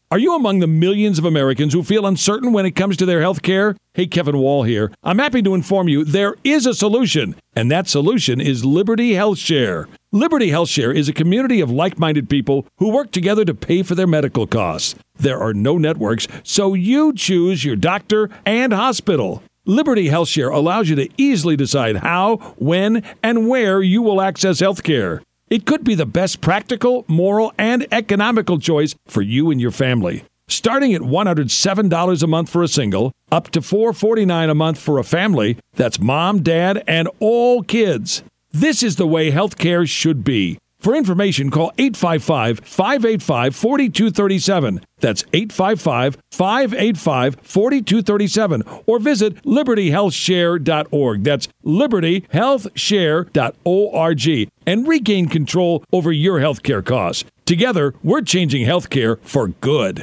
Are you among the millions of Americans who feel uncertain when it comes to their health care? Hey, Kevin Wall here. I'm happy to inform you there is a solution, and that solution is Liberty Health Share. Liberty Health Share is a community of like-minded people who work together to pay for their medical costs. There are no networks, so you choose your doctor and hospital. Liberty Health Share allows you to easily decide how, when, and where you will access health care. It could be the best practical, moral, and economical choice for you and your family. Starting at $107 a month for a single, up to $449 a month for a family, that's mom, dad, and all kids. This is the way healthcare should be. For information, call 855-585-4237. That's 855-585-4237. Or visit libertyhealthshare.org. That's libertyhealthshare.org. And regain control over your healthcare costs. Together, we're changing healthcare for good.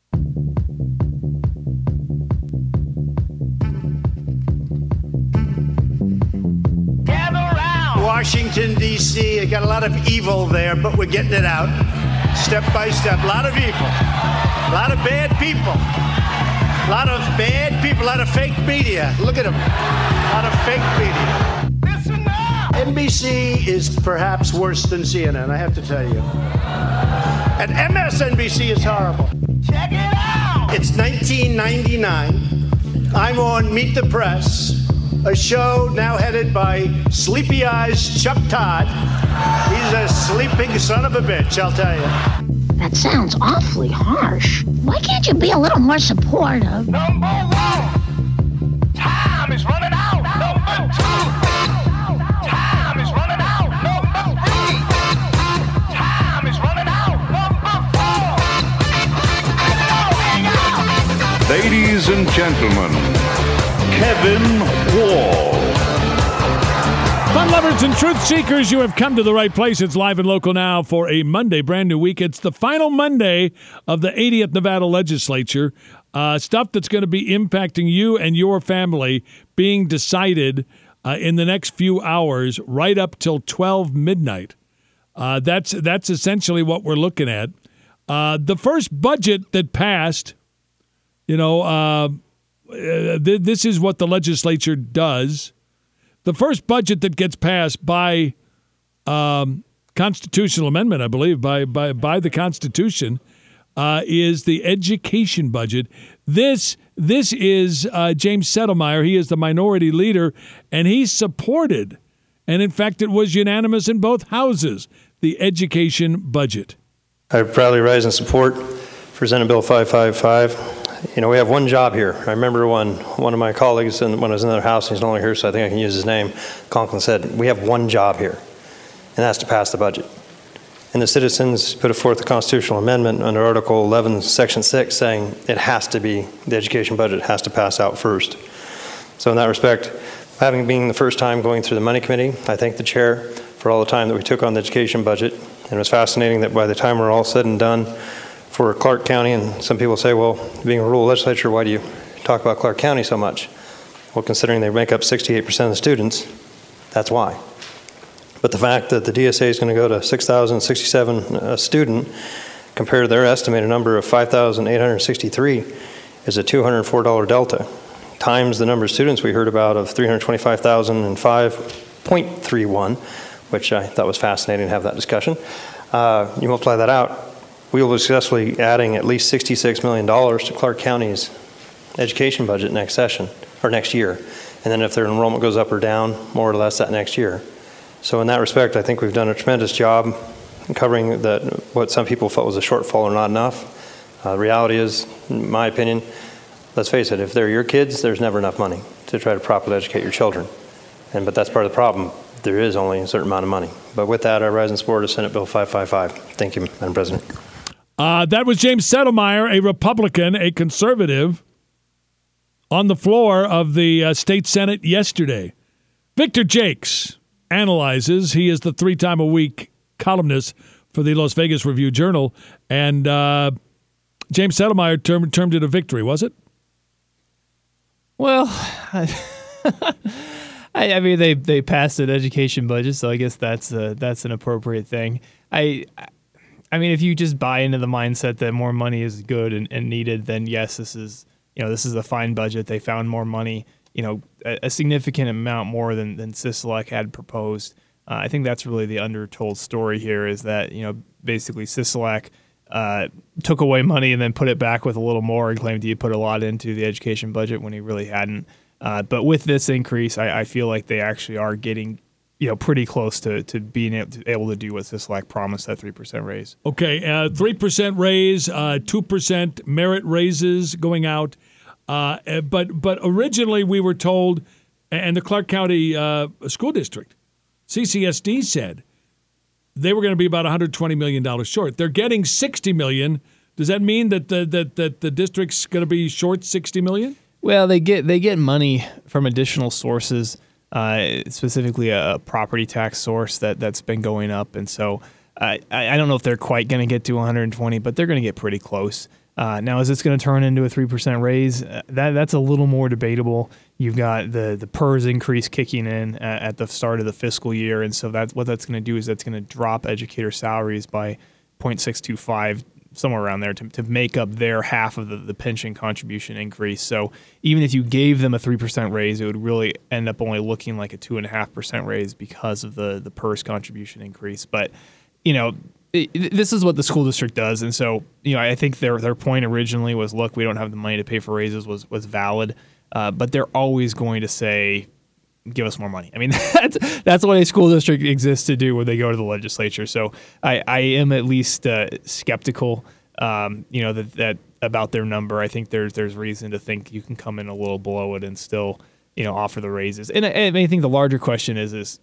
Washington, D.C. I got a lot of evil there, but we're getting it out step by step. A lot of evil. A lot of bad people. A lot of bad people. A lot of fake media. Look at them. A lot of fake media. Listen now. NBC is perhaps worse than CNN, I have to tell you. And MSNBC is horrible. Check it out. It's 1999. I'm on Meet the Press, a show now headed by Sleepy Eyes Chuck Todd. He's a sleeping son of a bitch, I'll tell you. That sounds awfully harsh. Why can't you be a little more supportive? Number one, time is running out. Number two, time is running out. Number three, time is running out. Number four. Ladies and gentlemen, Kevin Wall. Fun lovers and truth seekers, you have come to the right place. It's live and local now for a Monday, brand new week. It's the final Monday of the 80th Nevada Legislature. Stuff that's going to be impacting you and your family being decided in the next few hours, right up till 12 midnight. That's essentially what we're looking at. The first budget that passed, this is what the legislature does. The first budget that gets passed by constitutional amendment, I believe, by the Constitution, is the education budget. This is James Settlemyre. He is the minority leader, and he supported, and in fact, it was unanimous in both houses, the education budget. I proudly rise in support for Senate Bill 555. We have one job here. I remember one of my colleagues, when I was in the House, he's no longer here, so I think I can use his name, Conklin said, we have one job here, and that's to pass the budget. And the citizens put forth a constitutional amendment under Article 11, Section 6, saying it has to be, the education budget has to pass out first. So in that respect, having been the first time going through the Money Committee, I thank the chair for all the time that we took on the education budget. And it was fascinating that by the time we're all said and done, for Clark County, and some people say, well, being a rural legislature, why do you talk about Clark County so much? Well, considering they make up 68% of the students, that's why. But the fact that the DSA is going to go to 6,067 a student compared to their estimated number of 5,863 is a $204 delta, times the number of students we heard about of 325,005.31, which I thought was fascinating to have that discussion. You multiply that out, we will be successfully adding at least $66 million to Clark County's education budget next session, or next year. And then if their enrollment goes up or down, more or less that next year. So in that respect, I think we've done a tremendous job in covering what some people felt was a shortfall or not enough. The reality is, in my opinion, let's face it, if they're your kids, there's never enough money to try to properly educate your children. But that's part of the problem. There is only a certain amount of money. But with that, I rise in support of Senate Bill 555. Thank you, Madam President. That was James Settlemyre, a Republican, a conservative, on the floor of the state Senate yesterday. Victor Jakes analyzes. He is the 3-time-a-week columnist for the Las Vegas Review-Journal. And James Settlemyre termed it a victory, was it? Well, I mean, they passed an education budget, so I guess that's an appropriate thing. I mean, if you just buy into the mindset that more money is good and needed, then yes, this is a fine budget. They found more money, a significant amount more than Sisolak had proposed. I think that's really the undertold story here is that, basically Sisolak took away money and then put it back with a little more and claimed he put a lot into the education budget when he really hadn't. But with this increase, I feel like they actually are getting pretty close to being able to do what Sisolak promised, that 3% raise. Okay, 3% raise, 2% merit raises going out. But originally we were told, and the Clark County School District, CCSD said, they were going to be about $120 million short. They're getting $60 million. Does that mean that the district's going to be short $60 million? Well, they get money from additional sources, specifically a property tax source that's been going up, and so I don't know if they're quite going to get to 120, but they're going to get pretty close. Now, is this going to turn into a 3% raise? That's a little more debatable. You've got the PERS increase kicking in at the start of the fiscal year, and so that's going to do is that's going to drop educator salaries by 0.625, somewhere around there, to make up their half of the pension contribution increase. So even if you gave them a 3% raise, it would really end up only looking like a 2.5% raise because of the PERS contribution increase. But this is what the school district does, and so I think their point originally was, look, we don't have the money to pay for raises was valid, but they're always going to say, give us more money. I mean, that's what a school district exists to do when they go to the legislature. So I am at least skeptical, that about their number. I think there's reason to think you can come in a little below it and still offer the raises. And I think the larger question is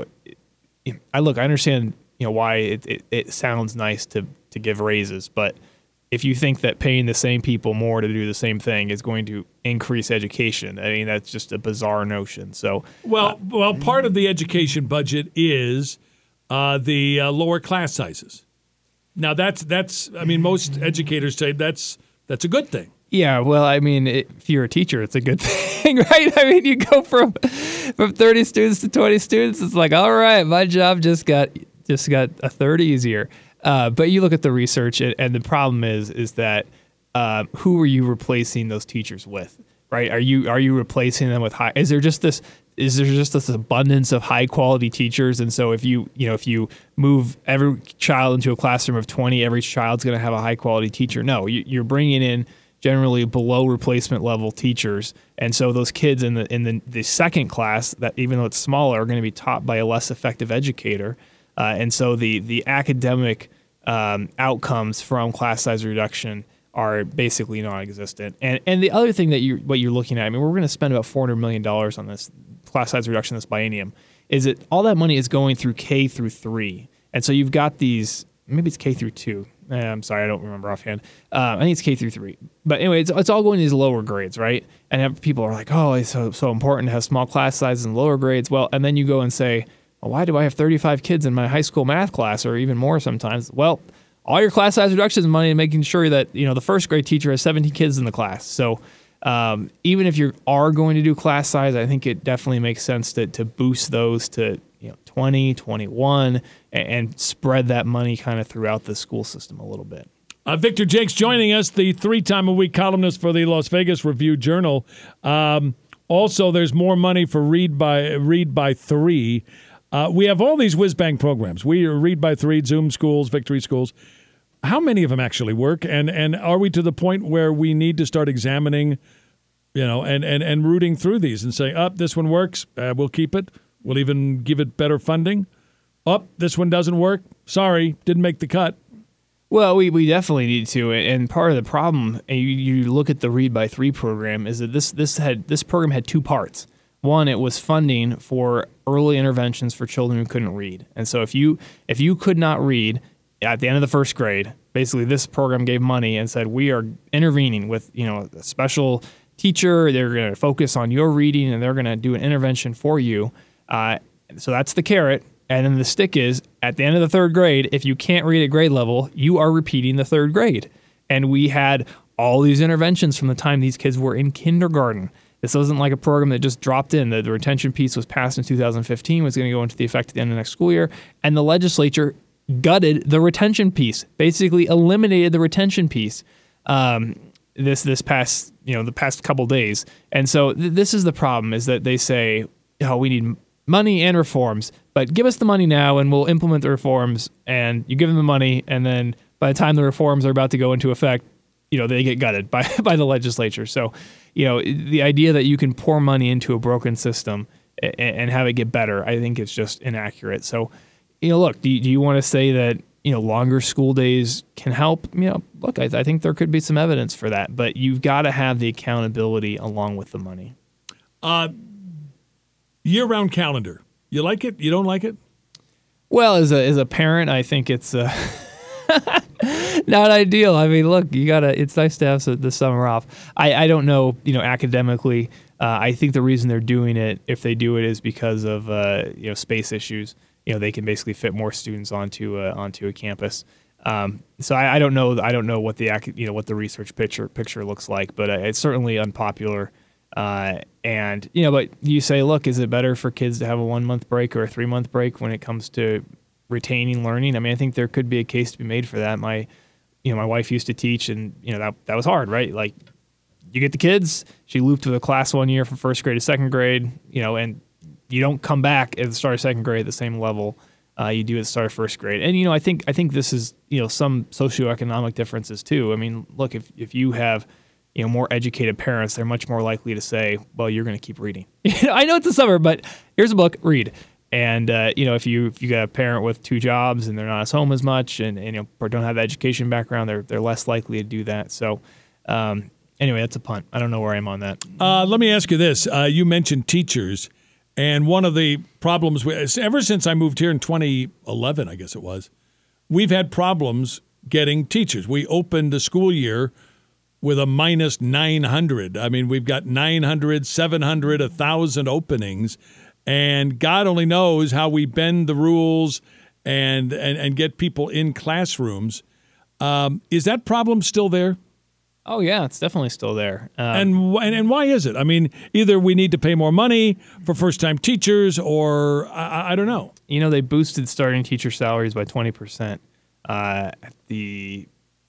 I understand why it sounds nice to give raises, but if you think that paying the same people more to do the same thing is going to increase education, I mean, that's just a bizarre notion. So, well, part of the education budget is the lower class sizes. Now, that's I mean, most educators say that's a good thing. Yeah, well, I mean, if you're a teacher, it's a good thing, right? I mean, you go from 30 students to 20 students. It's like, all right, my job just got a third easier. But you look at the research, and the problem is that who are you replacing those teachers with, right? Are you replacing them with high? Is there just this abundance of high quality teachers? And so if you move every child into a classroom of 20, every child's going to have a high quality teacher? No, you're bringing in generally below replacement level teachers, and so those kids in the second class, that even though it's smaller, are going to be taught by a less effective educator. And so the academic outcomes from class size reduction are basically non-existent. And the other thing that what you're looking at, I mean, we're going to spend about $400 million on this class size reduction this biennium, is that all that money is going through K through 3. And so you've got these, maybe it's K through 2. I'm sorry, I don't remember offhand. I think it's K through 3. But anyway, it's all going to these lower grades, right? And people are like, oh, it's so important to have small class sizes and lower grades. Well, and then you go and say, why do I have 35 kids in my high school math class, or even more sometimes? Well, all your class size reduction is money and making sure that the first grade teacher has 17 kids in the class. So even if you are going to do class size, I think it definitely makes sense to boost those to 20, 21, and spread that money kind of throughout the school system a little bit. Victor Jakes joining us, the 3-time-a-week columnist for the Las Vegas Review-Journal. Also, there's more money for Read by 3. We have all these whiz-bang programs. We Read by 3, Zoom schools, Victory schools. How many of them actually work? And are we to the point where we need to start examining, and rooting through these and saying, this one works, we'll keep it. We'll even give it better funding. This one doesn't work. Sorry, didn't make the cut. Well, we definitely need to. And part of the problem, you look at the Read by 3 program, is that this program had 2 parts. One, it was funding for early interventions for children who couldn't read. And so if you could not read at the end of the first grade, basically this program gave money and said, we are intervening with a special teacher. They're going to focus on your reading, and they're going to do an intervention for you. So that's the carrot. And then the stick is, at the end of the third grade, if you can't read at grade level, you are repeating the third grade. And we had all these interventions from the time these kids were in kindergarten. This wasn't like a program that just dropped in. The retention piece was passed in 2015, was going to go into the effect at the end of the next school year. And the legislature gutted the retention piece, basically eliminated the retention piece this past, the past couple days. And so this is the problem, is that they say, oh, we need money and reforms, but give us the money now and we'll implement the reforms. And you give them the money, and then by the time the reforms are about to go into effect, they get gutted by the legislature. So, the idea that you can pour money into a broken system and have it get better, I think it's just inaccurate. So, look, do you want to say that, longer school days can help? Look, I think there could be some evidence for that, but you've got to have the accountability along with the money. Year-round calendar. You like it? You don't like it? Well, as a parent, I think it's not ideal. I mean, look, it's nice to have the summer off. I don't know, academically. I think the reason they're doing it, if they do it, is because of space issues. They can basically fit more students onto a campus. So I don't know. I don't know what what the research picture looks like, but it's certainly unpopular. And but you say, look, is it better for kids to have a 1-month break or a 3-month break when it comes to retaining learning? I mean, I think there could be a case to be made for that. My wife used to teach, and that was hard, right? Like, you get the kids, she looped to the class 1 year from first grade to second grade, and you don't come back at the start of second grade at the same level you do at the start of first grade. And I think this is some socioeconomic differences too. I mean, look, if you have more educated parents, they're much more likely to say, well, you're going to keep reading. I know it's the summer, but here's a book, read. And if you got a parent with 2 jobs and they're not at home as much, and or don't have the education background, they're less likely to do that. So anyway, that's a punt. I don't know where I am on that. Let me ask you this: you mentioned teachers, and one of the problems ever since I moved here in 2011, I guess it was, we've had problems getting teachers. We opened the school year with a minus 900. I mean, we've got 900, 700, 1,000 openings. And God only knows how we bend the rules and get people in classrooms. Is that problem still there? Oh, yeah, it's definitely still there. And why is it? I mean, either we need to pay more money for first-time teachers, or I don't know. They boosted starting teacher salaries by 20% at the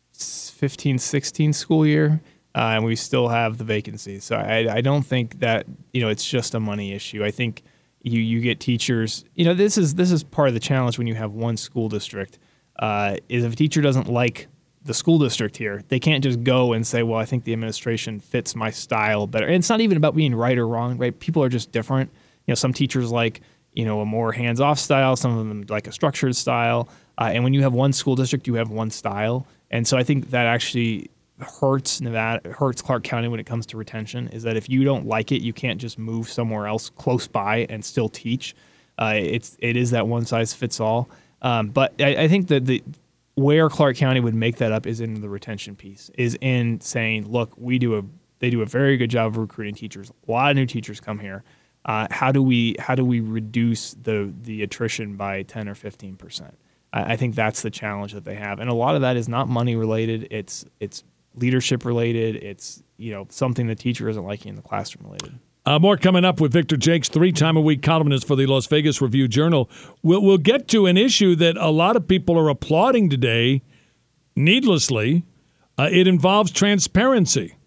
15-16 school year, and we still have the vacancies. So I don't think that it's just a money issue. I think you get teachers. This is part of the challenge when you have one school district. Is if a teacher doesn't like the school district here, they can't just go and say, well, I think the administration fits my style better. And it's not even about being right or wrong, right? People are just different. Some teachers like a more hands-off style. Some of them like a structured style. And when you have one school district, you have one style. And so I think that actually hurts Clark County when it comes to retention, is that if you don't like it, you can't just move somewhere else close by and still teach. It is that one size fits all. But I think that where Clark County would make that up is in the retention piece, is in saying, look, they do a very good job of recruiting teachers. A lot of new teachers come here. How do we reduce the attrition by 10 or 15%? I think that's the challenge that they have, and a lot of that is not money related. It's leadership related. It's something the teacher isn't liking in the classroom related. More coming up with Victor Jakes, 3-time-a-week columnist for the Las Vegas Review-Journal. We'll get to an issue that a lot of people are applauding today, needlessly. It involves transparency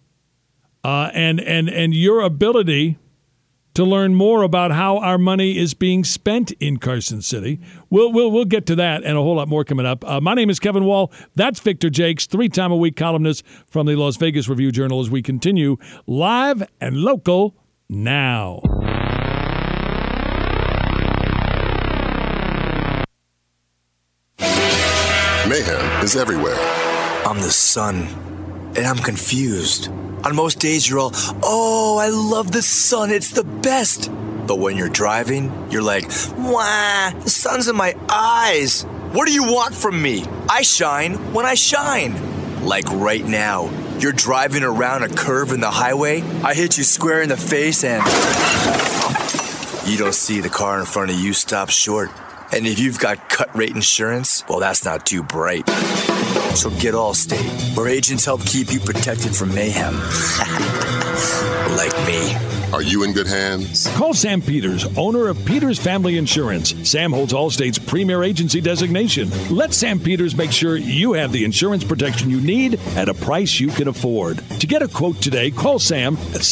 and your ability to learn more about how our money is being spent in Carson City. We'll get to that and a whole lot more coming up. My name is Kevin Wall. That's Victor Jakes, 3-time-a-week columnist from the Las Vegas Review-Journal, as we continue live and local now. Mayhem is everywhere. I'm the sun, and I'm confused. On most days, you're all, oh, I love the sun, it's the best. But when you're driving, you're like, wah, the sun's in my eyes. What do you want from me? I shine when I shine. Like right now, you're driving around a curve in the highway, I hit you square in the face and you don't see the car in front of you stop short. And if you've got cut rate insurance, well, that's not too bright. So get Allstate, where agents help keep you protected from mayhem. Like me. Are you in good hands? Call Sam Peters, owner of Peters Family Insurance. Sam holds Allstate's premier agency designation. Let Sam Peters make sure you have the insurance protection you need at a price you can afford. To get a quote today, call Sam at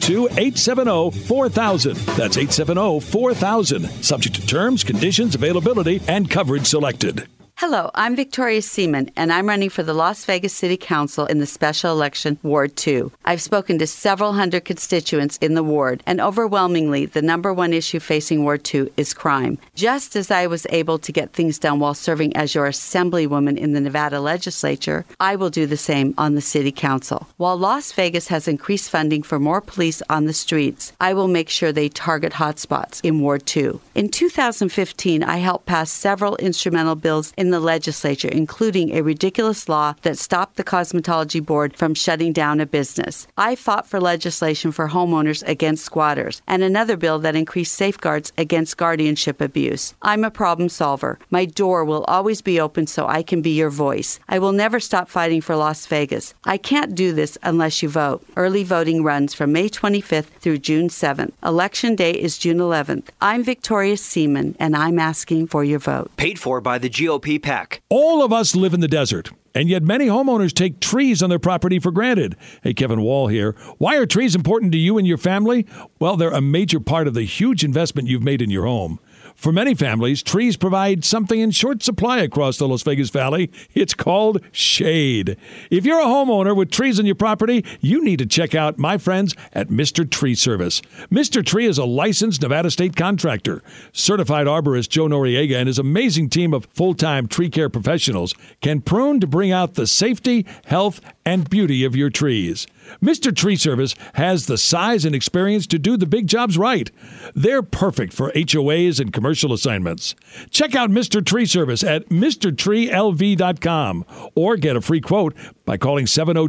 702-870-4000. That's 870-4000. Subject to terms, conditions, availability, and coverage selected. Hello, I'm Victoria Seaman, and I'm running for the Las Vegas City Council in the special election, Ward 2. I've spoken to several hundred constituents in the ward, and overwhelmingly, the number one issue facing Ward 2 is crime. Just as I was able to get things done while serving as your assemblywoman in the Nevada legislature, I will do the same on the City Council. While Las Vegas has increased funding for more police on the streets, I will make sure they target hotspots in Ward 2. In 2015, I helped pass several instrumental bills in the legislature, including a ridiculous law that stopped the Cosmetology Board from shutting down a business. I fought for legislation for homeowners against squatters, and another bill that increased safeguards against guardianship abuse. I'm a problem solver. My door will always be open so I can be your voice. I will never stop fighting for Las Vegas. I can't do this unless you vote. Early voting runs from May 25th through June 7th. Election day is June 11th. I'm Victoria Seaman, and I'm asking for your vote. Paid for by the GOP PAC. All of us live in the desert, and yet many homeowners take trees on their property for granted. Hey, Kevin Wall here. Why are trees important to you and your family? Well, they're a major part of the huge investment you've made in your home. For many families, trees provide something in short supply across the Las Vegas Valley. It's called shade. If you're a homeowner with trees on your property, you need to check out my friends at Mr. Tree Service. Mr. Tree is a licensed Nevada state contractor. Certified arborist Joe Noriega and his amazing team of full-time tree care professionals can prune to bring out the safety, health, and beauty of your trees. Mr. Tree Service has the size and experience to do the big jobs right. They're perfect for HOAs and commercial assignments. Check out Mr. Tree Service at MrTreeLV.com or get a free quote by calling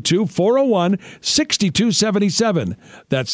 702-401-6277. That's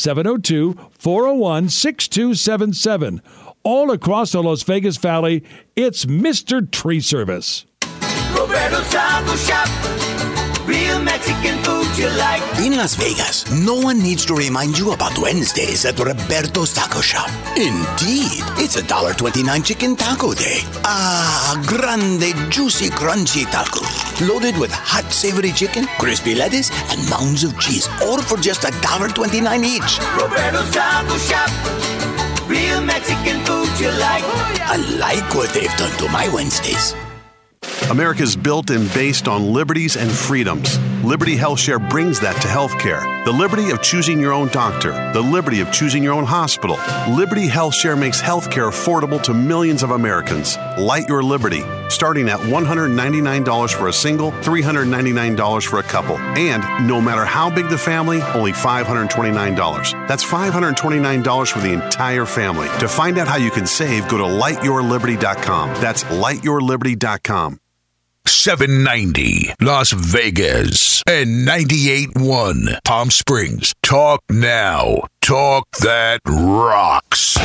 702-401-6277. All across the Las Vegas Valley, it's Mr. Tree Service. Roberto's Taco Shop. Real Mexican food you like. In Las Vegas, no one needs to remind you about Wednesdays at Roberto's Taco Shop. Indeed, it's $1.29 chicken taco day. Ah, grande, juicy, crunchy taco. Loaded with hot, savory chicken, crispy lettuce, and mounds of cheese. All for just $1.29 each. Roberto's Taco Shop. Real Mexican food you like. I like what they've done to my Wednesdays. America's built and based on liberties and freedoms. Liberty HealthShare brings that to healthcare. The liberty of choosing your own doctor. The liberty of choosing your own hospital. Liberty HealthShare makes healthcare affordable to millions of Americans. Light your liberty, starting at $199 for a single, $399 for a couple. And no matter how big the family, only $529. That's $529 for the entire family. To find out how you can save, go to lightyourliberty.com. That's lightyourliberty.com. 790 Las Vegas and 98.1 Palm Springs. Talk now. Talk that rocks.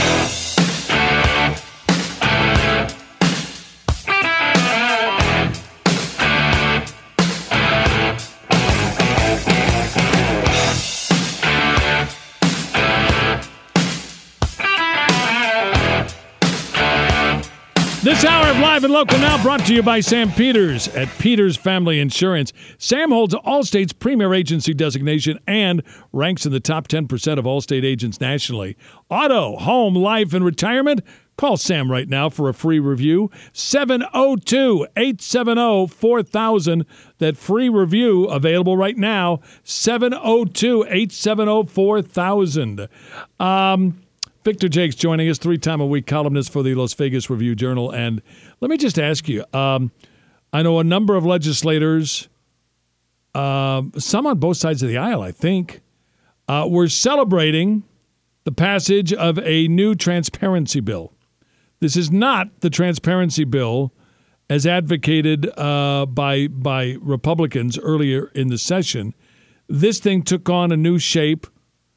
This hour of Live and Local Now brought to you by Sam Peters at Peters Family Insurance. Sam holds Allstate's premier agency designation and ranks in the top 10% of Allstate agents nationally. Auto, home, life, and retirement? Call Sam right now for a free review. 702-870-4000. That free review available right now. 702-870-4000. Victor Jakes joining us, 3-time-a-week columnist for the Las Vegas Review-Journal. And let me just ask you, I know a number of legislators, some on both sides of the aisle, I think, were celebrating the passage of a new transparency bill. This is not the transparency bill as advocated by Republicans earlier in the session. This thing took on a new shape.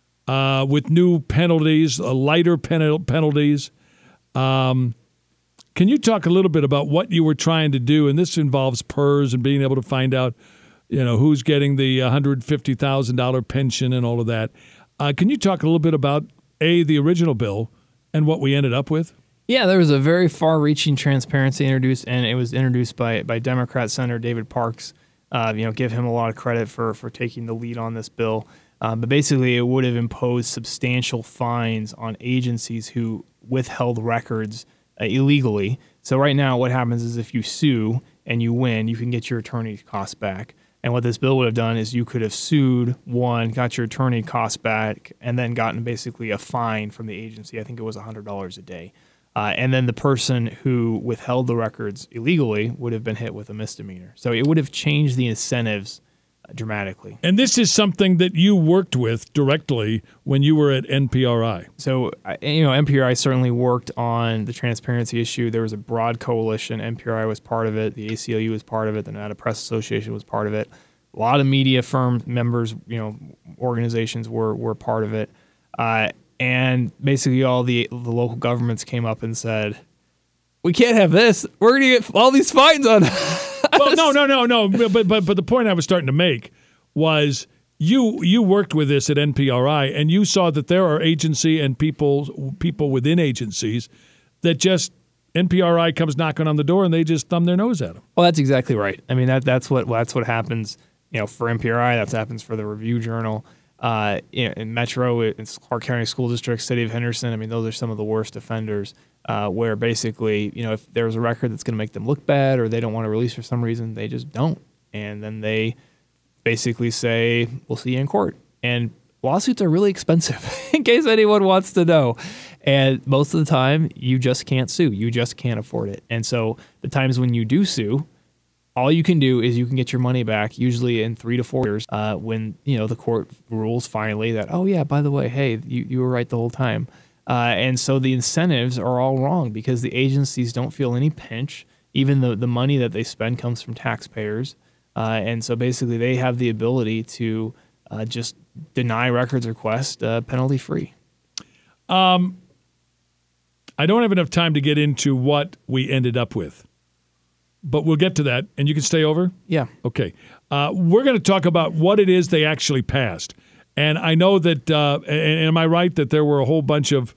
With new penalties, lighter penalties. Can you talk a little bit about what you were trying to do? And this involves PERS and being able to find out, who's getting the $150,000 pension and all of that. Can you talk a little bit about, the original bill and what we ended up with? Yeah, there was a very far-reaching transparency introduced, and it was introduced by Democrat Senator David Parks. Give him a lot of credit for taking the lead on this bill. But basically, it would have imposed substantial fines on agencies who withheld records illegally. So right now, what happens is if you sue and you win, you can get your attorney costs back. And what this bill would have done is you could have sued, won, got your attorney costs back, and then gotten basically a fine from the agency. I think it was $100 a day. And then the person who withheld the records illegally would have been hit with a misdemeanor. So it would have changed the incentives dramatically. And this is something that you worked with directly when you were at NPRI. So, NPRI certainly worked on the transparency issue. There was a broad coalition. NPRI was part of it. The ACLU was part of it. The Nevada Press Association was part of it. A lot of media firm members, organizations were part of it. And basically all the local governments came up and said, we can't have this. We're going to get all these fines on Well, no. But the point I was starting to make was you worked with this at NPRI, and you saw that there are agency and people within agencies that just NPRI comes knocking on the door and they just thumb their nose at them. Well, that's exactly right. I mean, that's what happens. For NPRI, that happens for the Review Journal. In Metro, it's Clark County School District, City of Henderson. I mean, those are some of the worst offenders. Where basically, if there's a record that's going to make them look bad or they don't want to release for some reason, they just don't. And then they basically say, we'll see you in court. And lawsuits are really expensive, in case anyone wants to know. And most of the time, you just can't sue. You just can't afford it. And so the times when you do sue, all you can do is you can get your money back, usually in 3 to 4 years, when the court rules finally that, oh, yeah, by the way, hey, you were right the whole time. And so the incentives are all wrong because the agencies don't feel any pinch. Even the money that they spend comes from taxpayers. And so basically they have the ability to just deny records requests penalty free. I don't have enough time to get into what we ended up with, but we'll get to that. And you can stay over? Yeah. Okay. We're going to talk about what it is they actually passed. And I know that, and am I right that there were a whole bunch of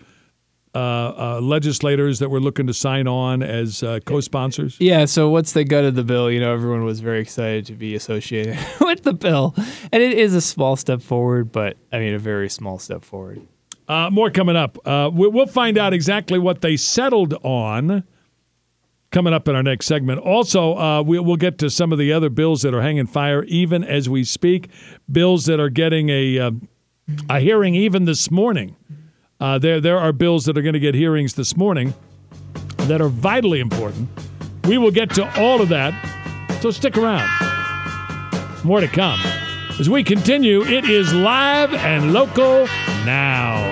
legislators that were looking to sign on as co-sponsors? Yeah, so once they gutted the bill, everyone was very excited to be associated with the bill. And it is a small step forward, but, a very small step forward. More coming up. We'll find out exactly what they settled on coming up in our next segment. Also, we'll get to some of the other bills that are hanging fire even as we speak, bills that are getting a hearing even this morning. There are bills that are going to get hearings this morning that are vitally important. We will get to all of that, so stick around. More to come. As we continue, it is Live and Local now.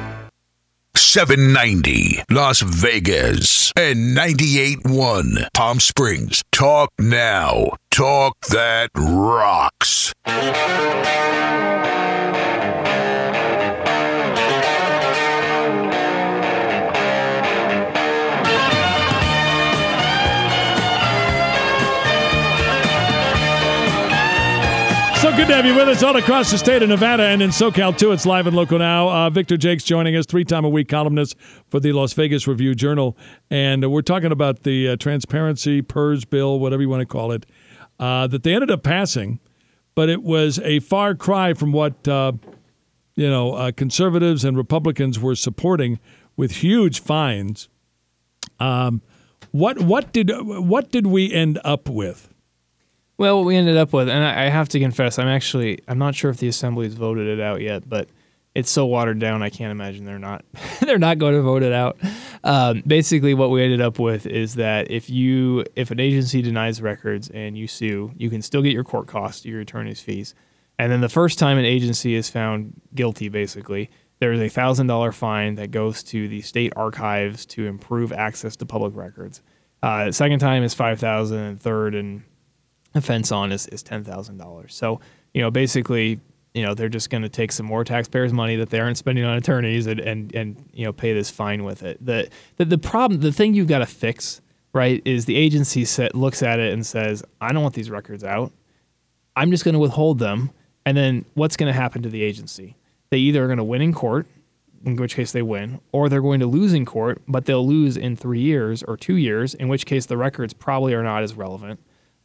790 Las Vegas and 98.1 Palm Springs. Talk now. Talk that rocks. So good to have you with us all across the state of Nevada and in SoCal, too. It's Live and Local now. Victor Jakes joining us, 3-time-a-week columnist for the Las Vegas Review-Journal. And we're talking about the transparency, PERS bill, whatever you want to call it, that they ended up passing. But it was a far cry from what, conservatives and Republicans were supporting with huge fines. What did we end up with? Well, what we ended up with, and I have to confess, I'm not sure if the Assembly's voted it out yet, but it's so watered down, I can't imagine they're not going to vote it out. Basically, what we ended up with is that if an agency denies records and you sue, you can still get your court costs, your attorney's fees. And then the first time an agency is found guilty, basically, there is a $1,000 fine that goes to the state archives to improve access to public records. The second time is $5,000, and third and offense on is $10,000. So, basically, they're just going to take some more taxpayers' money that they aren't spending on attorneys and pay this fine with it. The problem, the thing you've got to fix, right, is the agency looks at it and says, I don't want these records out. I'm just going to withhold them. And then what's going to happen to the agency? They either are going to win in court, in which case they win, or they're going to lose in court, but they'll lose in 3 years or 2 years, in which case the records probably are not as relevant.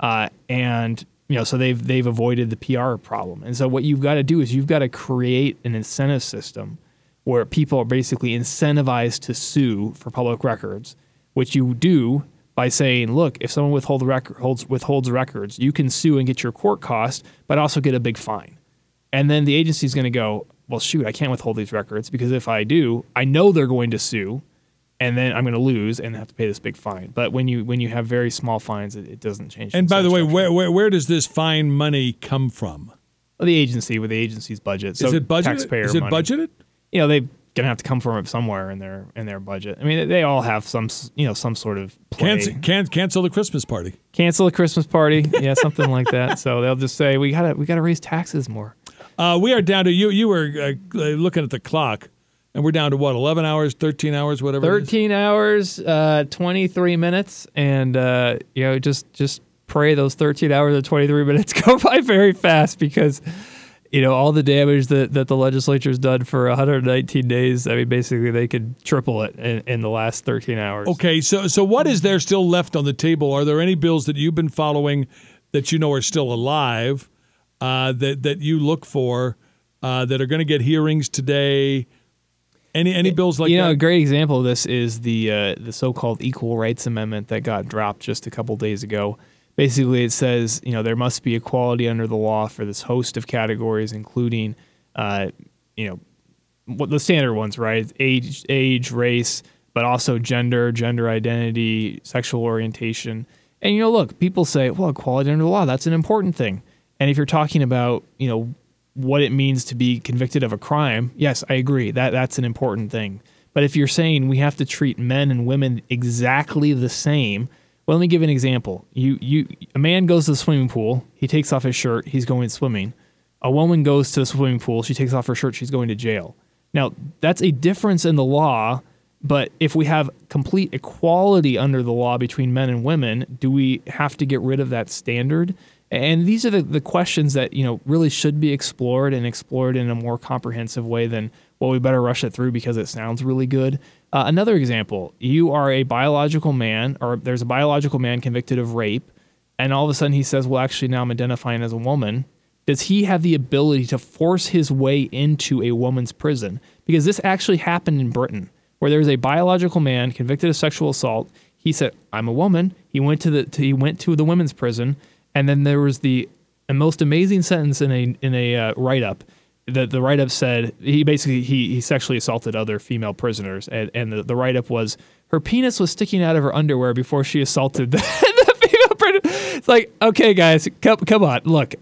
So they've avoided the PR problem. And so what you've got to do is you've got to create an incentive system where people are basically incentivized to sue for public records, which you do by saying, look, if someone withholds records, you can sue and get your court cost, but also get a big fine. And then the agency is going to go, well, shoot, I can't withhold these records because if I do, I know they're going to sue, and then I'm going to lose and have to pay this big fine. But when you have very small fines, it doesn't change. And by the way, where does this fine money come from? Well, the agency with the agency's budget. So is it budgeted? Taxpayer is it money. budgeted? They're gonna have to come from it somewhere in their budget. I mean, they all have some sort of play. Cancel the Christmas party. Cancel the Christmas party. Yeah, something like that. So they'll just say we gotta raise taxes more. We are down to you were looking at the clock, and we're down to what, 11 hours, 13 hours, whatever. 13 hours, 23 minutes, and just pray those 13 hours and 23 minutes go by very fast because. All the damage that the legislature's done for 119 days, I mean, basically they could triple it in the last 13 hours. Okay, so what is there still left on the table? Are there any bills that you've been following that you know are still alive that you look for that are going to get hearings today? Any bills like that? A great example of this is the so-called Equal Rights Amendment that got dropped just a couple days ago. Basically, it says, there must be equality under the law for this host of categories, including, what the standard ones, right? Age, race, but also gender identity, sexual orientation. And, look, people say, well, equality under the law, that's an important thing. And if you're talking about, what it means to be convicted of a crime, yes, I agree. That's an important thing. But if you're saying we have to treat men and women exactly the same, well, let me give an example. A man goes to the swimming pool. He takes off his shirt. He's going swimming. A woman goes to the swimming pool. She takes off her shirt. She's going to jail. Now, that's a difference in the law, but if we have complete equality under the law between men and women, do we have to get rid of that standard? And these are the questions that, really should be explored and explored in a more comprehensive way than, well, we better rush it through because it sounds really good. Another example, you are a biological man, or there's a biological man convicted of rape, and all of a sudden he says, well, actually, now I'm identifying as a woman. Does he have the ability to force his way into a woman's prison? Because this actually happened in Britain, where there was a biological man convicted of sexual assault. He said, I'm a woman. He went to the women's prison, and then there was the most amazing sentence in a write-up. The write-up said he sexually assaulted other female prisoners, and the write-up was her penis was sticking out of her underwear before she assaulted the female prisoner. It's like, okay, guys, come on, look,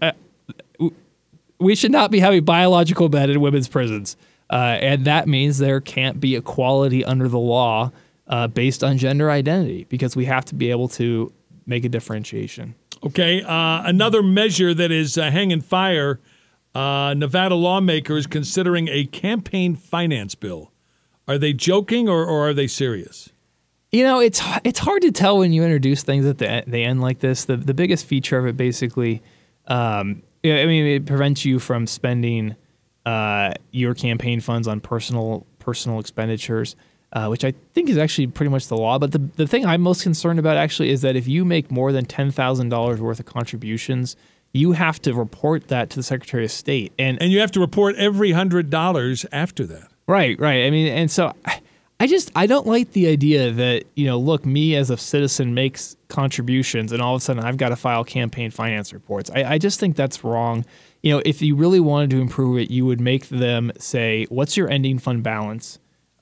we should not be having biological men in women's prisons, and that means there can't be equality under the law based on gender identity because we have to be able to make a differentiation. Okay, another measure that is hanging fire. Nevada lawmakers considering a campaign finance bill. Are they joking or are they serious? It's hard to tell when you introduce things at the end like this. The biggest feature of it basically, it prevents you from spending your campaign funds on personal expenditures, which I think is actually pretty much the law. But the thing I'm most concerned about actually is that if you make more than $10,000 worth of contributions, you have to report that to the Secretary of State. And you have to report every $100 after that. Right. I mean, and so I don't like the idea that, look, me as a citizen makes contributions and all of a sudden I've got to file campaign finance reports. I just think that's wrong. If you really wanted to improve it, you would make them say, what's your ending fund balance?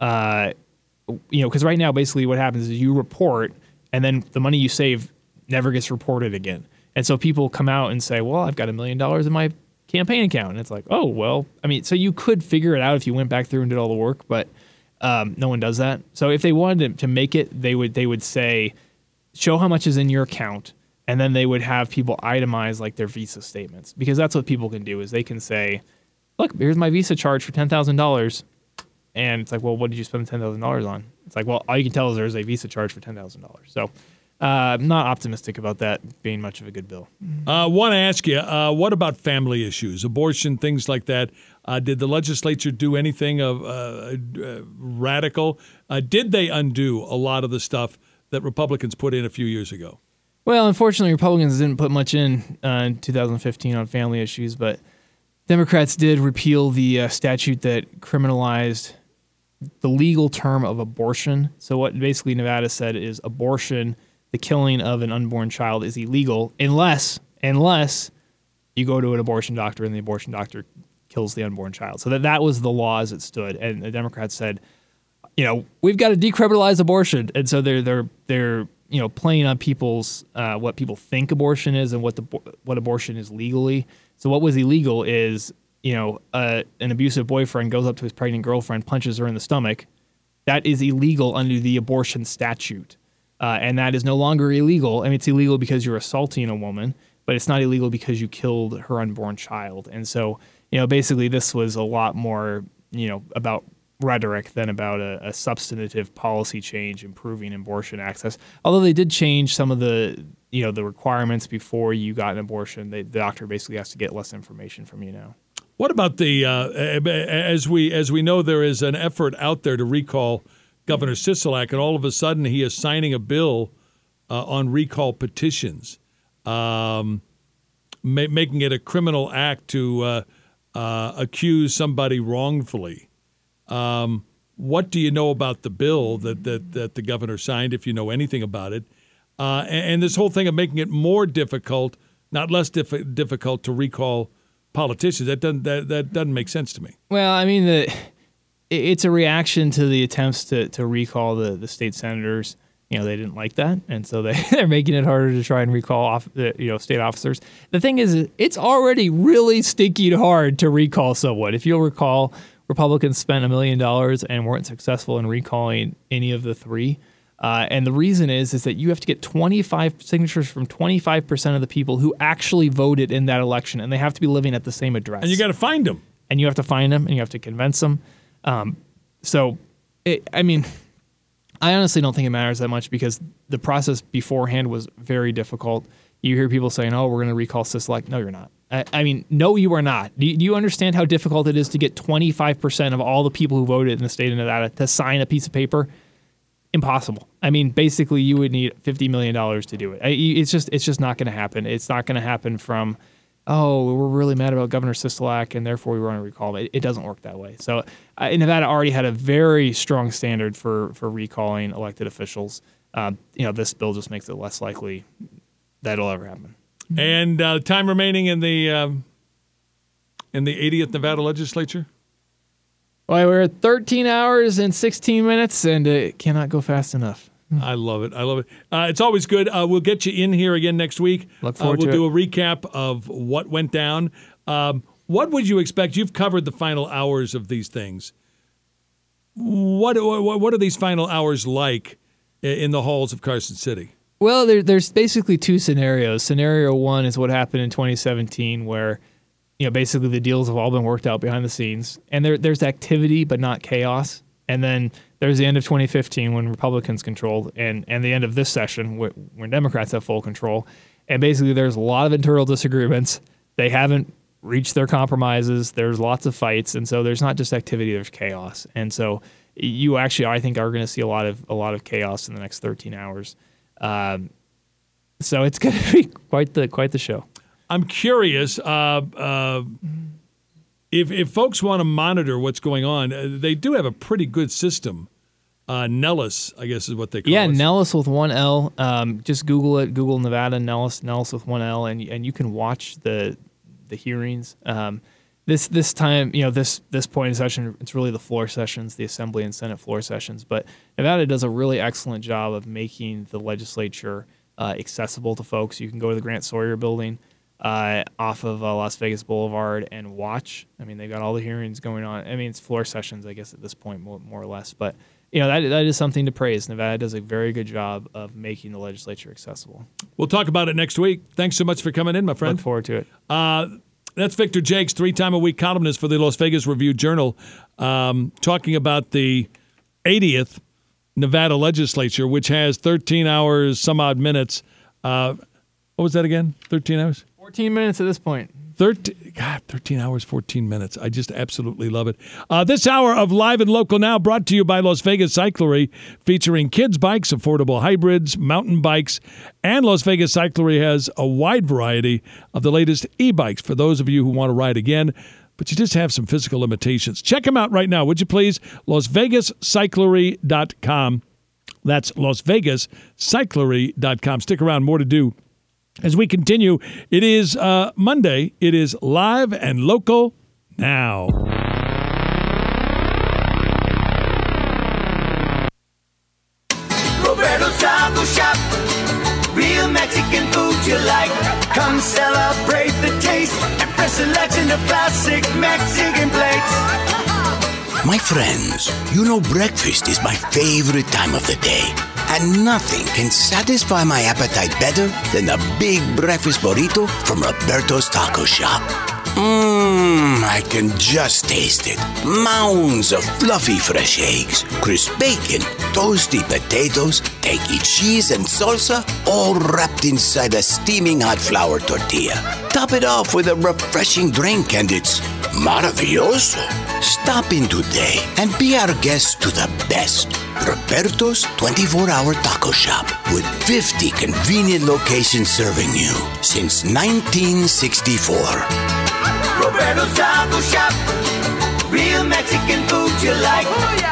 Because right now, basically what happens is you report and then the money you save never gets reported again. And so people come out and say, well, I've got $1 million in my campaign account. And it's like, oh, well, so you could figure it out if you went back through and did all the work, but no one does that. So if they wanted to make it, they would say, show how much is in your account. And then they would have people itemize like their Visa statements, because that's what people can do is they can say, look, here's my Visa charge for $10,000. And it's like, well, what did you spend $10,000 on? It's like, well, all you can tell is there's a Visa charge for $10,000. So I'm not optimistic about that being much of a good bill. Want to ask you, what about family issues, abortion, things like that? Did the legislature do anything of radical? Did they undo a lot of the stuff that Republicans put in a few years ago? Well, unfortunately, Republicans didn't put much in 2015 on family issues, but Democrats did repeal the statute that criminalized the legal term of abortion. So what basically Nevada said is abortion, the killing of an unborn child, is illegal unless you go to an abortion doctor and the abortion doctor kills the unborn child. So that was the law as it stood. And the Democrats said, we've got to decriminalize abortion. And so they're playing on people's what people think abortion is and what abortion is legally. So what was illegal is, an abusive boyfriend goes up to his pregnant girlfriend, punches her in the stomach. That is illegal under the abortion statute. And that is no longer illegal. I mean, it's illegal because you're assaulting a woman, but it's not illegal because you killed her unborn child. And so, basically this was a lot more, about rhetoric than about a substantive policy change improving abortion access. Although they did change some of the requirements before you got an abortion. The doctor basically has to get less information from you now. What about the as we know, there is an effort out there to recall Governor Sisolak, and all of a sudden he is signing a bill on recall petitions, making it a criminal act to accuse somebody wrongfully. What do you know about the bill that the governor signed, if you know anything about it? And this whole thing of making it more difficult, not less difficult, to recall politicians, that doesn't make sense to me. Well, I mean, it's a reaction to the attempts to recall the state senators. They didn't like that, and so they're making it harder to try and recall state officers. The thing is, it's already really stinking hard to recall someone. If you'll recall, Republicans spent $1 million and weren't successful in recalling any of the three. And the reason is that you have to get 25 signatures from 25% of the people who actually voted in that election, and they have to be living at the same address. And you got to find them. And you have to find them, and you have to convince them. I honestly don't think it matters that much because the process beforehand was very difficult. You hear people saying, oh, we're going to recall Sisolak. No, you're not. No, you are not. Do you understand how difficult it is to get 25% of all the people who voted in the state of Nevada to sign a piece of paper? Impossible. Basically, you would need $50 million to do it. It's just not going to happen. It's not going to happen from, oh, we're really mad about Governor Sisolak and therefore we want to recall him. It doesn't work that way. So Nevada already had a very strong standard for recalling elected officials. This bill just makes it less likely that it'll ever happen. And time remaining in the 80th Nevada legislature? Well, we're at 13 hours and 16 minutes, and it cannot go fast enough. I love it. It's always good. We'll get you in here again next week. Look forward to it. We'll do a recap of what went down. What would you expect? You've covered the final hours of these things. What are these final hours like in the halls of Carson City? Well, there's basically two scenarios. Scenario one is what happened in 2017, where basically the deals have all been worked out behind the scenes, and there's activity but not chaos. And then there's the end of 2015 when Republicans controlled, and the end of this session when Democrats have full control. And basically there's a lot of internal disagreements. They haven't reached their compromises. There's lots of fights, and so there's not just activity, there's chaos. And so you actually, I think, are going to see a lot of chaos in the next 13 hours. So it's going to be quite the show. I'm curious if folks want to monitor what's going on. They do have a pretty good system. Nellis, I guess, is what they call it. Yeah, Nellis with one L. Just Google it. Google Nevada Nellis with one L, and you can watch the hearings. This time, this point in session, it's really the floor sessions, the Assembly and Senate floor sessions. But Nevada does a really excellent job of making the legislature accessible to folks. You can go to the Grant Sawyer building off of Las Vegas Boulevard and watch. They've got all the hearings going on. It's floor sessions, I guess, at this point, more or less. But that is something to praise. Nevada does a very good job of making the legislature accessible. We'll talk about it next week. Thanks so much for coming in, my friend. Look forward to it. That's Victor Jakes, 3-time-a-week columnist for the Las Vegas Review-Journal, talking about the 80th Nevada legislature, which has 13 hours, some odd minutes. What was that again? 13 hours? 14 minutes at this point. 13 hours, 14 minutes. I just absolutely love it. This hour of Live and Local Now brought to you by Las Vegas Cyclery, featuring kids' bikes, affordable hybrids, mountain bikes, and Las Vegas Cyclery has a wide variety of the latest e-bikes for those of you who want to ride again, but you just have some physical limitations. Check them out right now, would you please? LasVegasCyclery.com. That's LasVegasCyclery.com. Stick around, more to do. As we continue, it is Monday. It is Live and Local Now. Roberto's Taco Shop. Real Mexican food you like. Come celebrate the taste and fresh selection of classic Mexican plates. My friends, you know breakfast is my favorite time of the day. And nothing can satisfy my appetite better than a big breakfast burrito from Roberto's Taco Shop. I can just taste it. Mounds of fluffy fresh eggs, crisp bacon, toasty potatoes, tangy cheese and salsa, all wrapped inside a steaming hot flour tortilla. Top it off with a refreshing drink and it's maravilloso. Stop in today and be our guest to the best. Roberto's 24-hour taco shop with 50 convenient locations serving you since 1964. Roberto's Taco Shop. Real Mexican food you like. Oh, yeah.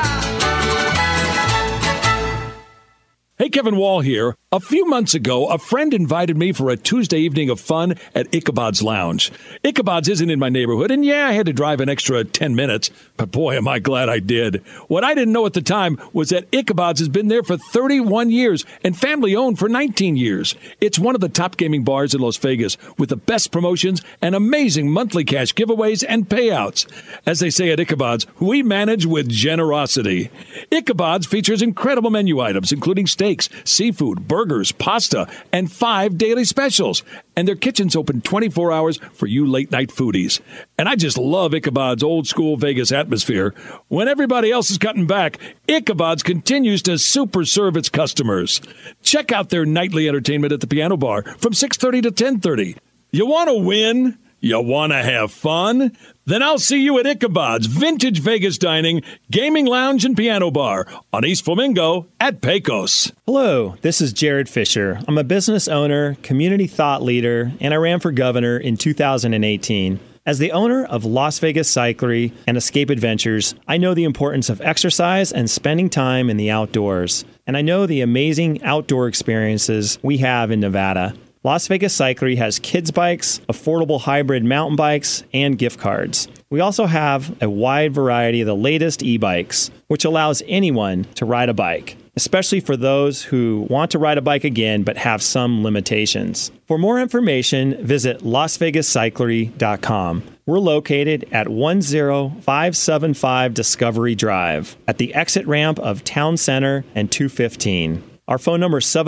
Hey, Kevin Wall here. A few months ago, a friend invited me for a Tuesday evening of fun at Ichabod's Lounge. Ichabod's isn't in my neighborhood, and yeah, I had to drive an extra 10 minutes, but boy, am I glad I did. What I didn't know at the time was that Ichabod's has been there for 31 years and family-owned for 19 years. It's one of the top gaming bars in Las Vegas with the best promotions and amazing monthly cash giveaways and payouts. As they say at Ichabod's, we manage with generosity. Ichabod's features incredible menu items, including steaks, seafood, burgers, pasta, and 5 daily specials. And their kitchen's open 24 hours for you late-night foodies. And I just love Ichabod's old-school Vegas atmosphere. When everybody else is cutting back, Ichabod's continues to super serve its customers. Check out their nightly entertainment at the Piano Bar from 6:30 to 10:30. You want to win? You want to have fun? Then I'll see you at Ichabod's Vintage Vegas Dining, Gaming Lounge, and Piano Bar on East Flamingo at Pecos. Hello, this is Jared Fisher. I'm a business owner, community thought leader, and I ran for governor in 2018. As the owner of Las Vegas Cyclery and Escape Adventures, I know the importance of exercise and spending time in the outdoors. And I know the amazing outdoor experiences we have in Nevada. Las Vegas Cyclery has kids bikes, affordable hybrid mountain bikes, and gift cards. We also have a wide variety of the latest e-bikes, which allows anyone to ride a bike, especially for those who want to ride a bike again but have some limitations. For more information, visit LasVegasCyclery.com. We're located at 10575 Discovery Drive at the exit ramp of Town Center and 215. Our phone number is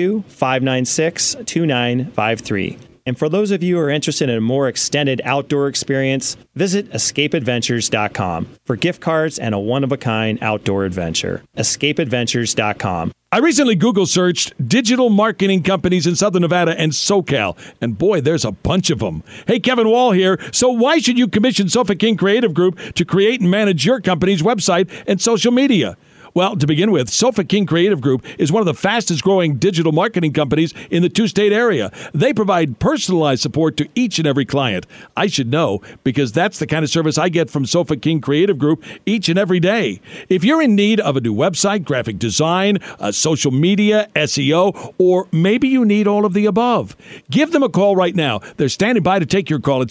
702-596-2953. And for those of you who are interested in a more extended outdoor experience, visit escapeadventures.com for gift cards and a one-of-a-kind outdoor adventure. escapeadventures.com. I recently Google searched digital marketing companies in Southern Nevada and SoCal, and boy, there's a bunch of them. Hey, Kevin Wall here. So why should you commission Sofa King Creative Group to create and manage your company's website and social media? Well, to begin with, Sofa King Creative Group is one of the fastest-growing digital marketing companies in the two-state area. They provide personalized support to each and every client. I should know, because that's the kind of service I get from Sofa King Creative Group each and every day. If you're in need of a new website, graphic design, social media, SEO, or maybe you need all of the above, give them a call right now. They're standing by to take your call at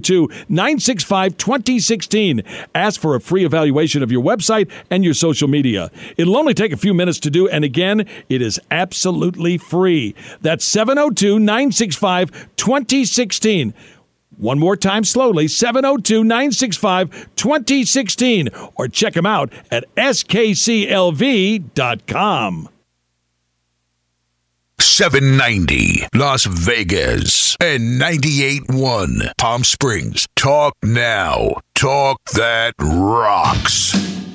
702-965-2016. Ask for a free evaluation of your website and your social media. It'll only take a few minutes to do, and again, it is absolutely free. That's 702-965-2016. One more time slowly, 702-965-2016, or check them out at skclv.com. 790 Las Vegas and 98.1 Palm Springs. Talk now. Talk that rocks.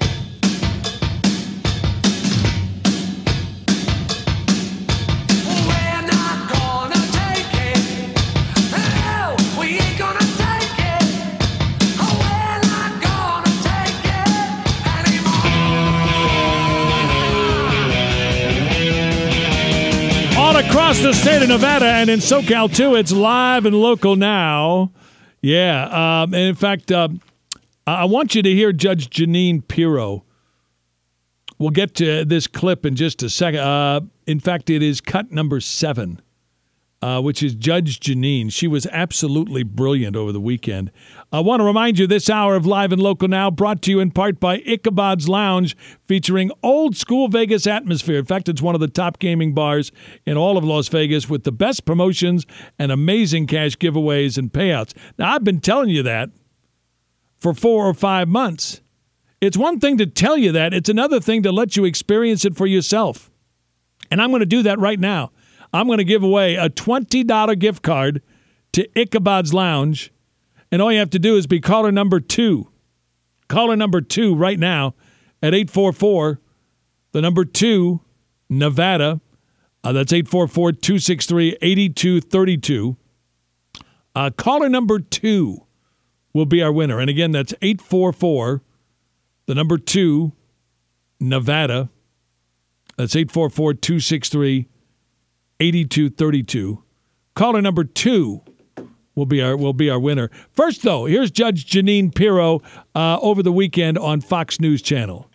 All across the state of Nevada and in SoCal, too, it's live and local now. Yeah. And in fact, I want you to hear Judge Jeanine Pirro. We'll get to this clip in just a second. In fact, it is cut number 7, which is Judge Jeanine. She was absolutely brilliant over the weekend. I want to remind you this hour of Live and Local Now brought to you in part by Ichabod's Lounge, featuring old school Vegas atmosphere. In fact, it's one of the top gaming bars in all of Las Vegas with the best promotions and amazing cash giveaways and payouts. Now, I've been telling you that for 4 or 5 months. It's one thing to tell you that. It's another thing to let you experience it for yourself. And I'm going to do that right now. I'm going to give away a $20 gift card to Ichabod's Lounge. And all you have to do is be caller number 2. Caller number 2 right now at 844, the number 2, Nevada. That's 844-263-8232. Caller number 2 will be our winner. And again, that's 844, the number 2, Nevada. That's 844-263-8232. Caller number 2 will be our winner. First, though, here's Judge Jeanine Pirro over the weekend on Fox News Channel.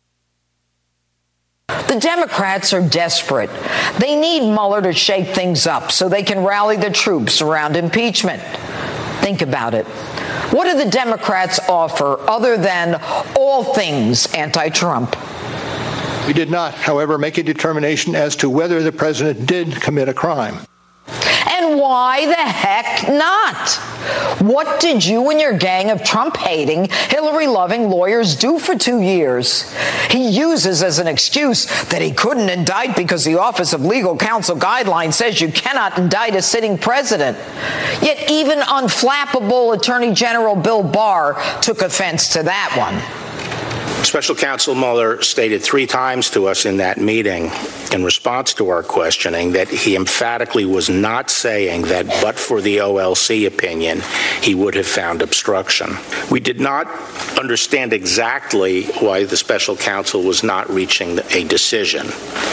The Democrats are desperate. They need Mueller to shake things up so they can rally the troops around impeachment. Think about it. What do the Democrats offer other than all things anti-Trump? We did not, however, make a determination as to whether the president did commit a crime. And why the heck not? What did you and your gang of Trump-hating, Hillary-loving lawyers do for 2 years? He uses as an excuse that he couldn't indict because the Office of Legal Counsel Guidelines says you cannot indict a sitting president. Yet even unflappable Attorney General Bill Barr took offense to that one. Special Counsel Mueller stated 3 times to us in that meeting in response to our questioning that he emphatically was not saying that but for the OLC opinion, he would have found obstruction. We did not understand exactly why the special counsel was not reaching a decision.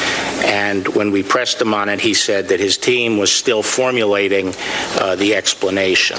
And when we pressed him on it, he said that his team was still formulating the explanation.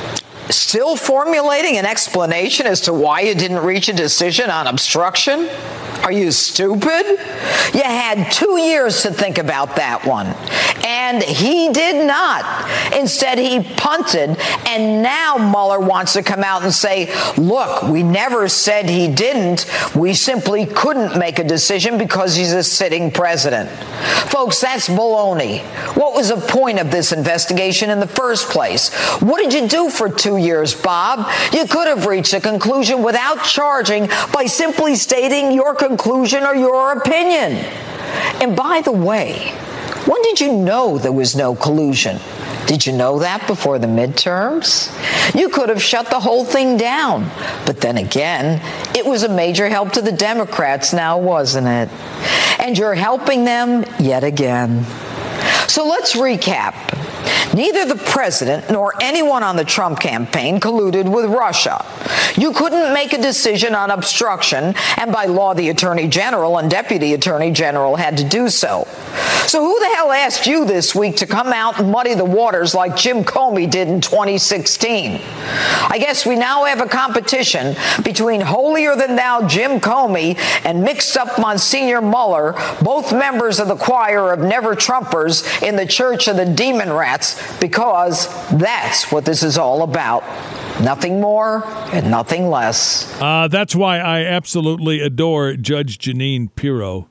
Still formulating an explanation as to why you didn't reach a decision on obstruction? Are you stupid? You had 2 years to think about that one. And he did not. Instead, he punted, and now Mueller wants to come out and say, look, we never said he didn't. We simply couldn't make a decision because he's a sitting president. Folks, that's baloney. What was the point of this investigation in the first place? What did you do for 2 years, Bob? You could have reached a conclusion without charging by simply stating your conclusion or your opinion. And by the way, when did you know there was no collusion? Did you know that before the midterms? You could have shut the whole thing down. But then again, it was a major help to the Democrats now, wasn't it? And you're helping them yet again. So let's recap. Neither the president nor anyone on the Trump campaign colluded with Russia. You couldn't make a decision on obstruction, and by law, the Attorney General and Deputy Attorney General had to do so. So who the hell asked you this week to come out and muddy the waters like Jim Comey did in 2016? I guess we now have a competition between holier-than-thou Jim Comey and mixed-up Monsignor Mueller, both members of the choir of never-Trumpers in the Church of the Demon Rats, because that's what this is all about. Nothing more and nothing less. That's why I absolutely adore Judge Jeanine Pirro.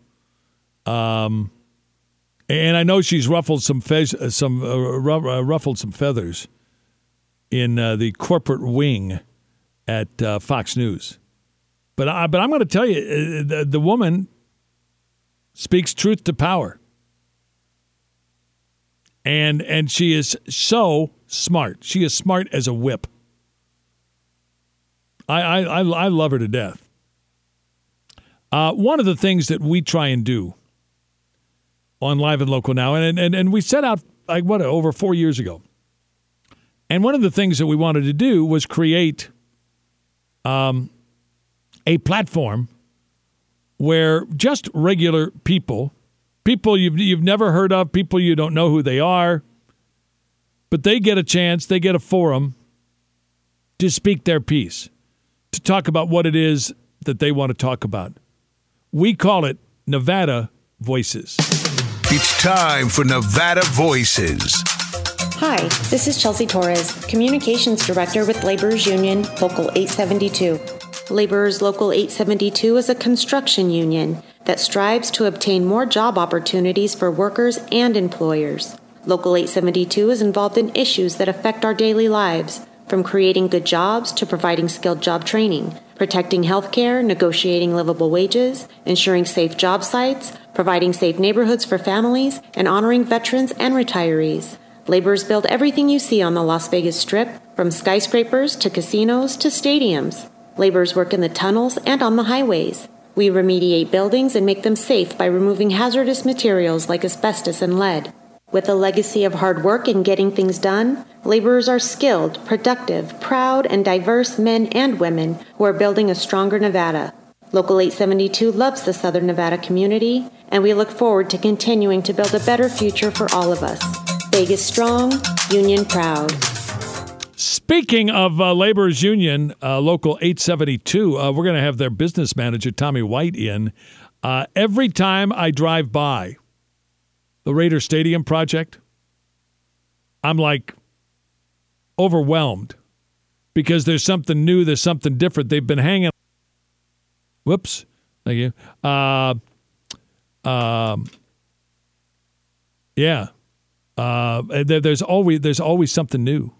And I know she's ruffled some feathers in the corporate wing at Fox News. But I'm going to tell you, the woman speaks truth to power. And she is so smart. She is smart as a whip. I love her to death. One of the things that we try and do on Live and Local now, and we set out over 4 years ago. And one of the things that we wanted to do was create a platform where just regular people you've never heard of, people you don't know who they are, but they get a chance, they get a forum to speak their piece, to talk about what it is that they want to talk about. We call it Nevada Voices. It's time for Nevada Voices. Hi, this is Chelsea Torres, Communications Director with Laborers Union, Local 872. Laborers Local 872 is a construction union that strives to obtain more job opportunities for workers and employers. Local 872 is involved in issues that affect our daily lives, from creating good jobs to providing skilled job training, protecting health care, negotiating livable wages, ensuring safe job sites, providing safe neighborhoods for families, and honoring veterans and retirees. Laborers build everything you see on the Las Vegas Strip, from skyscrapers to casinos to stadiums. Laborers work in the tunnels and on the highways. We remediate buildings and make them safe by removing hazardous materials like asbestos and lead. With a legacy of hard work and getting things done, laborers are skilled, productive, proud, and diverse men and women who are building a stronger Nevada. Local 872 loves the Southern Nevada community, and we look forward to continuing to build a better future for all of us. Vegas strong, union proud. Speaking of Laborers Union, Local 872, we're going to have their business manager, Tommy White, in. Every time I drive by the Raider Stadium project, I'm like overwhelmed because there's something new, there's something different. They've been hanging. Whoops. Thank you. Yeah. There's always something new.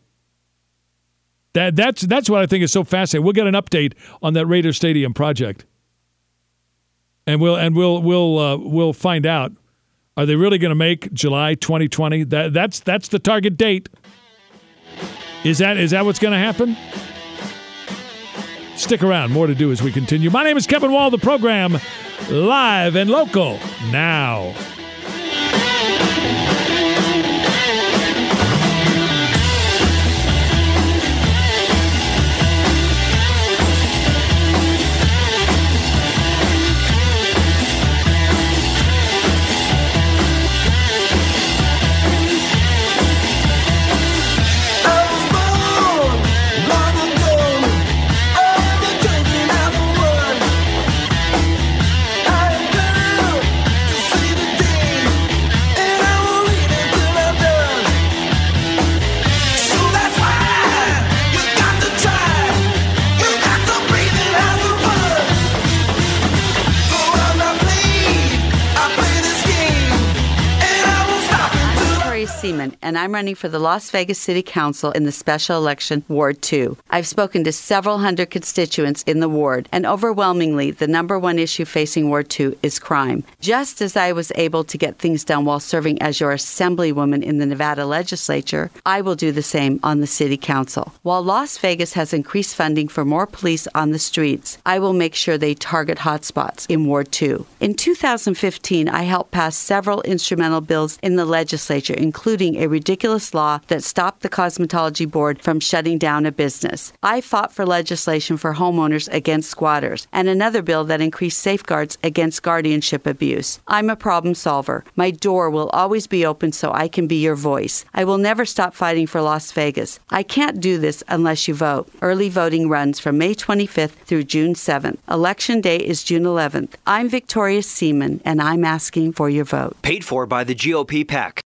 That's what I think is so fascinating. We'll get an update on that Raider Stadium project, and we'll find out. Are they really going to make July 2020? That's the target date. Is that what's going to happen? Stick around. More to do as we continue. My name is Kevin Wall. The program Live and Local now. Seaman, and I'm running for the Las Vegas City Council in the special election Ward 2. I've spoken to several hundred constituents in the ward, and overwhelmingly, the number one issue facing Ward 2 is crime. Just as I was able to get things done while serving as your assemblywoman in the Nevada legislature, I will do the same on the City Council. While Las Vegas has increased funding for more police on the streets, I will make sure they target hotspots in Ward 2. In 2015, I helped pass several instrumental bills in the legislature, including a ridiculous law that stopped the Cosmetology Board from shutting down a business. I fought for legislation for homeowners against squatters, and another bill that increased safeguards against guardianship abuse. I'm a problem solver. My door will always be open so I can be your voice. I will never stop fighting for Las Vegas. I can't do this unless you vote. Early voting runs from May 25th through June 7th. Election day is June 11th. I'm Victoria Seaman, and I'm asking for your vote. Paid for by the GOP PAC.